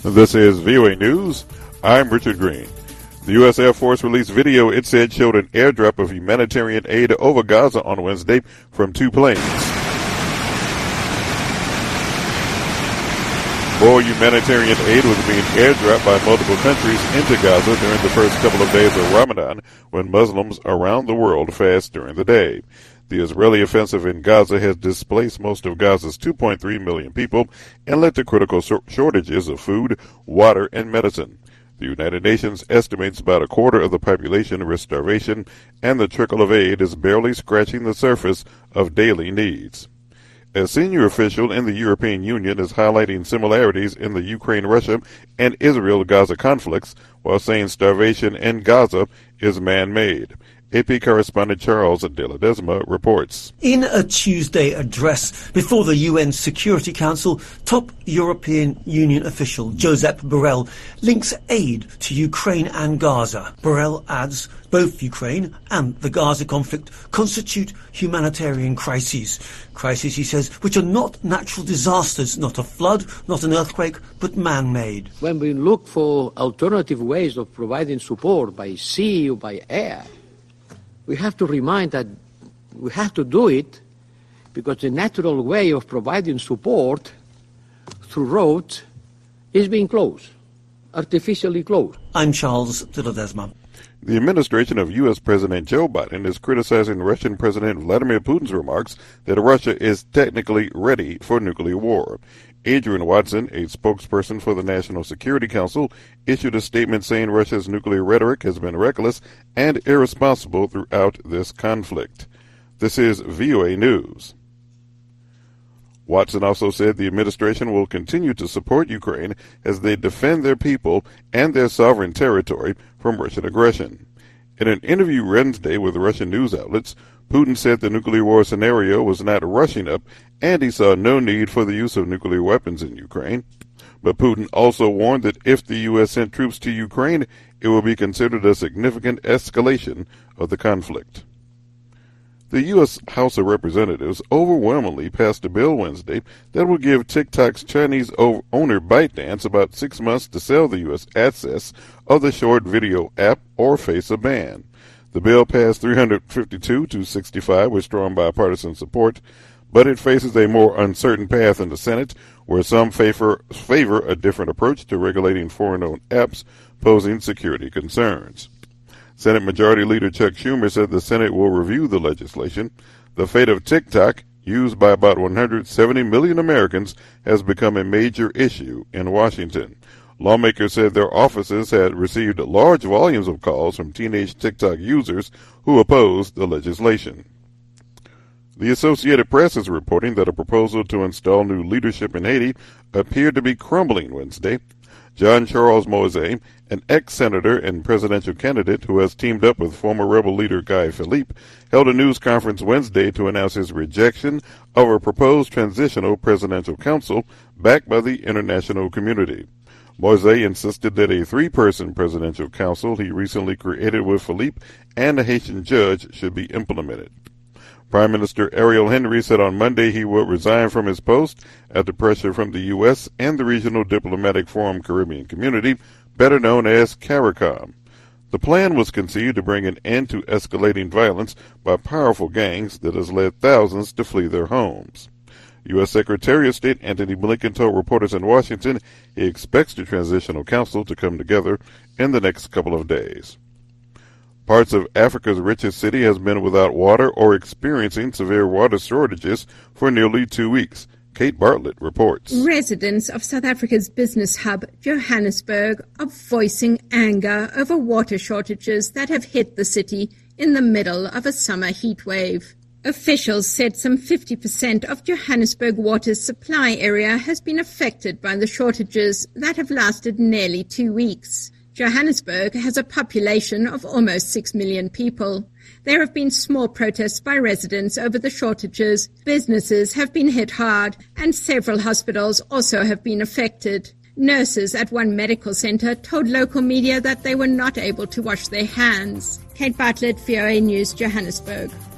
This is VOA News. I'm Richard Green. The U.S. Air Force released video it said showed an airdrop of humanitarian aid over Gaza on Wednesday from two planes. More humanitarian aid was being airdropped by multiple countries into Gaza during the first couple of days of Ramadan, when Muslims around the world fast during the day. The Israeli offensive in Gaza has displaced most of Gaza's 2.3 million people and led to critical shortages of food, water, and medicine. The United Nations estimates about a quarter of the population risk starvation, and the trickle of aid is barely scratching the surface of daily needs. A senior official in the European Union is highlighting similarities in the Ukraine-Russia and Israel-Gaza conflicts, while saying starvation in Gaza is man-made. AP correspondent Charles de Ledesma reports. In a Tuesday address before the UN Security Council, top European Union official Josep Borrell links aid to Ukraine and Gaza. Borrell adds both Ukraine and the Gaza conflict constitute humanitarian crises. Crises, he says, which are not natural disasters, not a flood, not an earthquake, but man-made. When we look for alternative ways of providing support by sea or by air, we have to remind that we have to do it because the natural way of providing support through roads is being closed, artificially closed. I'm Charles de Ledesma. The administration of U.S. President Joe Biden is criticizing Russian President Vladimir Putin's remarks that Russia is technically ready for nuclear war. Adrian Watson, a spokesperson for the National Security Council, issued a statement saying Russia's nuclear rhetoric has been reckless and irresponsible throughout this conflict. This is VOA News. Watson also said the administration will continue to support Ukraine as they defend their people and their sovereign territory from Russian aggression. In an interview Wednesday with Russian news outlets, Putin said the nuclear war scenario was not rushing up and he saw no need for the use of nuclear weapons in Ukraine. But Putin also warned that if the U.S. sent troops to Ukraine, it will be considered a significant escalation of the conflict. The U.S. House of Representatives overwhelmingly passed a bill Wednesday that will give TikTok's Chinese owner ByteDance about 6 months to sell the U.S. access of the short video app or face a ban. The bill passed 352 to 65 with strong bipartisan support, but it faces a more uncertain path in the Senate, where some favor a different approach to regulating foreign-owned apps, posing security concerns. Senate Majority Leader Chuck Schumer said the Senate will review the legislation. The fate of TikTok, used by about 170 million Americans, has become a major issue in Washington. Lawmakers said their offices had received large volumes of calls from teenage TikTok users who opposed the legislation. The Associated Press is reporting that a proposal to install new leadership in Haiti appeared to be crumbling Wednesday. Jean-Charles Moïse, an ex-senator and presidential candidate who has teamed up with former rebel leader Guy Philippe, held a news conference Wednesday to announce his rejection of a proposed transitional presidential council backed by the international community. Moïse insisted that a 3-person presidential council he recently created with Philippe and a Haitian judge should be implemented. Prime Minister Ariel Henry said on Monday he would resign from his post after pressure from the U.S. and the Regional Diplomatic Forum Caribbean Community, better known as CARICOM. The plan was conceived to bring an end to escalating violence by powerful gangs that has led thousands to flee their homes. U.S. Secretary of State Antony Blinken told reporters in Washington he expects the Transitional Council to come together in the next couple of days. Parts of Africa's richest city has been without water or experiencing severe water shortages for nearly 2 weeks. Kate Bartlett reports. Residents of South Africa's business hub, Johannesburg, are voicing anger over water shortages that have hit the city in the middle of a summer heat wave. Officials said some 50% of Johannesburg water's supply area has been affected by the shortages that have lasted nearly 2 weeks. Johannesburg has a population of almost 6 million people. There have been small protests by residents over the shortages. Businesses have been hit hard, and several hospitals also have been affected. Nurses at one medical center told local media that they were not able to wash their hands. Kate Bartlett, VOA News, Johannesburg.